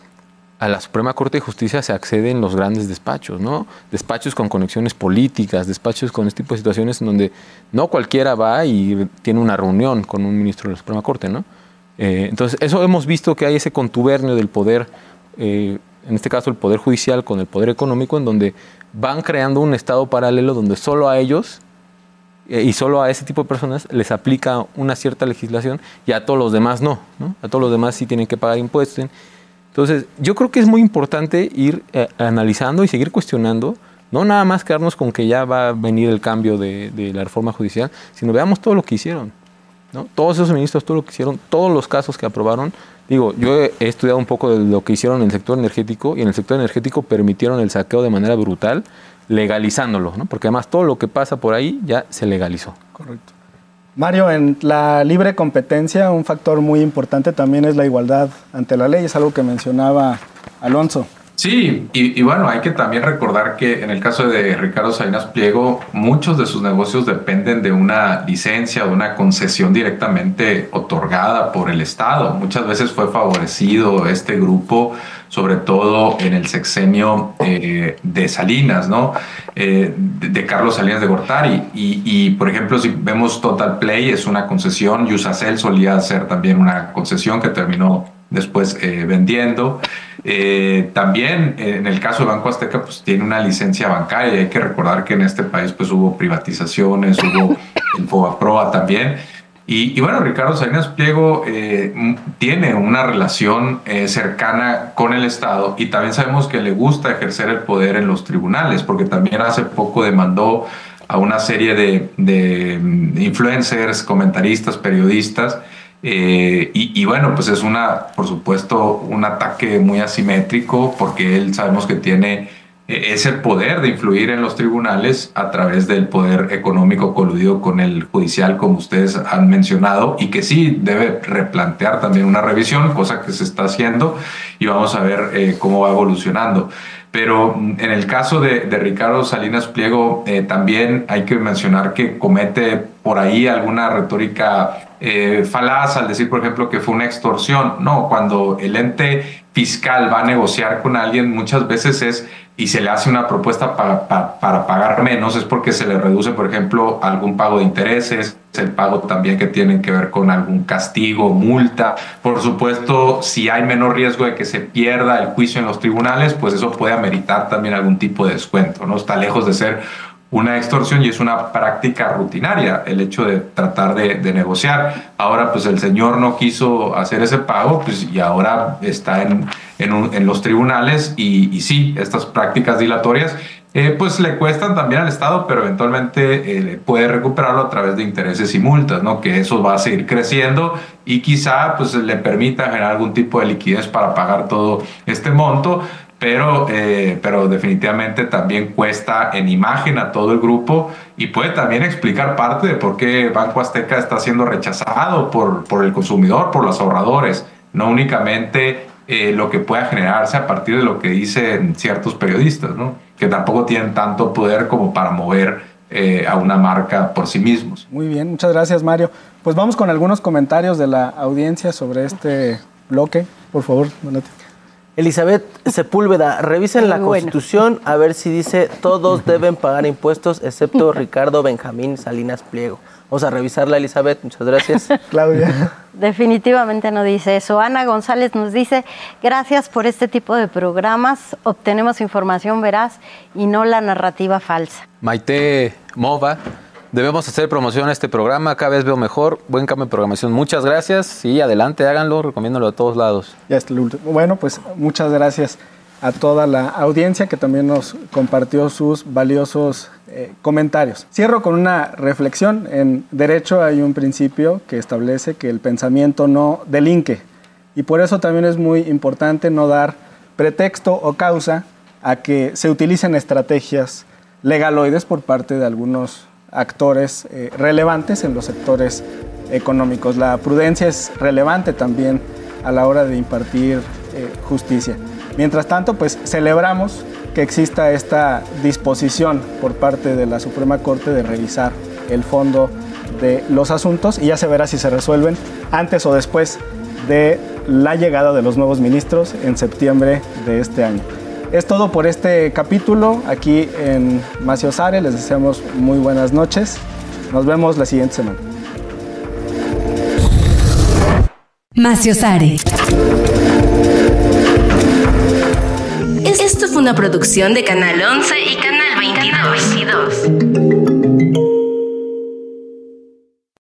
a la Suprema Corte de Justicia se accede en los grandes despachos, ¿no? Despachos con conexiones políticas, despachos con este tipo de situaciones en donde no cualquiera va y tiene una reunión con un ministro de la Suprema Corte, ¿no? Eh, entonces, eso hemos visto que hay ese contubernio del poder, eh, en este caso el Poder Judicial con el Poder Económico, en donde van creando un estado paralelo donde solo a ellos eh, y solo a ese tipo de personas les aplica una cierta legislación y a todos los demás no, ¿no? A todos los demás sí tienen que pagar impuestos. Entonces, yo creo que es muy importante ir eh, analizando y seguir cuestionando, no nada más quedarnos con que ya va a venir el cambio de, de la reforma judicial, sino veamos todo lo que hicieron, ¿no? Todos esos ministros, todo lo que hicieron, todos los casos que aprobaron. Digo, yo he, he estudiado un poco de lo que hicieron en el sector energético, y en el sector energético permitieron el saqueo de manera brutal, legalizándolo, ¿no? Porque además todo lo que pasa por ahí ya se legalizó. Correcto. Mario, en la libre competencia, un factor muy importante también es la igualdad ante la ley, es algo que mencionaba Alonso. Sí, y, y bueno, hay que también recordar que en el caso de Ricardo Salinas Pliego, muchos de sus negocios dependen de una licencia o de una concesión directamente otorgada por el Estado. Muchas veces fue favorecido este grupo, sobre todo en el sexenio eh, de Salinas, ¿no? Eh, de, de Carlos Salinas de Gortari. Y, y, por ejemplo, si vemos Total Play, es una concesión. Yusacel solía ser también una concesión que terminó después eh, vendiendo. Eh, también eh, en el caso de Banco Azteca, pues tiene una licencia bancaria, y hay que recordar que en este país pues hubo privatizaciones, hubo Infobaproa también. Y, y bueno, Ricardo Salinas Pliego eh, tiene una relación eh, cercana con el Estado, y también sabemos que le gusta ejercer el poder en los tribunales, porque también hace poco demandó a una serie de, de influencers, comentaristas, periodistas. Eh, y, y bueno, pues es una, por supuesto, un ataque muy asimétrico, porque él sabemos que tiene eh, ese poder de influir en los tribunales a través del poder económico coludido con el judicial, como ustedes han mencionado, y que sí debe replantear también una revisión, cosa que se está haciendo, y vamos a ver eh, cómo va evolucionando. Pero en el caso de, de Ricardo Salinas Pliego, eh, también hay que mencionar que comete por ahí alguna retórica eh, falaz al decir, por ejemplo, que fue una extorsión. No, cuando el ente fiscal va a negociar con alguien, muchas veces es y se le hace una propuesta para, para, para pagar menos, es porque se le reduce, por ejemplo, algún pago de intereses, el pago también que tienen que ver con algún castigo, multa. Por supuesto, si hay menor riesgo de que se pierda el juicio en los tribunales, pues eso puede ameritar también algún tipo de descuento, ¿no? Está lejos de ser una extorsión y es una práctica rutinaria el hecho de tratar de, de negociar. Ahora, pues el señor no quiso hacer ese pago, pues y ahora está en, en, un, en los tribunales y, y sí, estas prácticas dilatorias eh, pues le cuestan también al Estado, pero eventualmente eh, puede recuperarlo a través de intereses y multas, ¿no? Que eso va a seguir creciendo y quizá pues le permita generar algún tipo de liquidez para pagar todo este monto. Pero, eh, pero definitivamente también cuesta en imagen a todo el grupo y puede también explicar parte de por qué Banco Azteca está siendo rechazado por, por el consumidor, por los ahorradores, no únicamente eh, lo que pueda generarse a partir de lo que dicen ciertos periodistas, ¿no? Que tampoco tienen tanto poder como para mover eh, a una marca por sí mismos. Muy bien, muchas gracias, Mario. Pues vamos con algunos comentarios de la audiencia sobre este bloque. Por favor, Donati. Elizabeth Sepúlveda, revisen la Muy Constitución a ver si dice todos deben pagar impuestos excepto Ricardo Benjamín Salinas Pliego. Vamos a revisarla, Elizabeth. Muchas gracias. Claudia. Definitivamente no dice eso. Ana González nos dice, gracias por este tipo de programas, obtenemos información veraz y no la narrativa falsa. Maite Mova, debemos hacer promoción a este programa, cada vez veo mejor, buen cambio de programación. Muchas gracias y adelante, háganlo, recomiéndolo a todos lados. Ya está el último. Bueno, pues muchas gracias a toda la audiencia que también nos compartió sus valiosos eh, comentarios. Cierro con una reflexión. En derecho hay un principio que establece que el pensamiento no delinque y por eso también es muy importante no dar pretexto o causa a que se utilicen estrategias legaloides por parte de algunos actores eh, relevantes en los sectores económicos. La prudencia es relevante también a la hora de impartir eh, justicia. Mientras tanto, pues celebramos que exista esta disposición por parte de la Suprema Corte de revisar el fondo de los asuntos y ya se verá si se resuelven antes o después de la llegada de los nuevos ministros en septiembre de este año. Es todo por este capítulo aquí en Maciosare. Les deseamos muy buenas noches. Nos vemos la siguiente semana. Maciosare. Esto fue una producción de Canal once y Canal veintidós.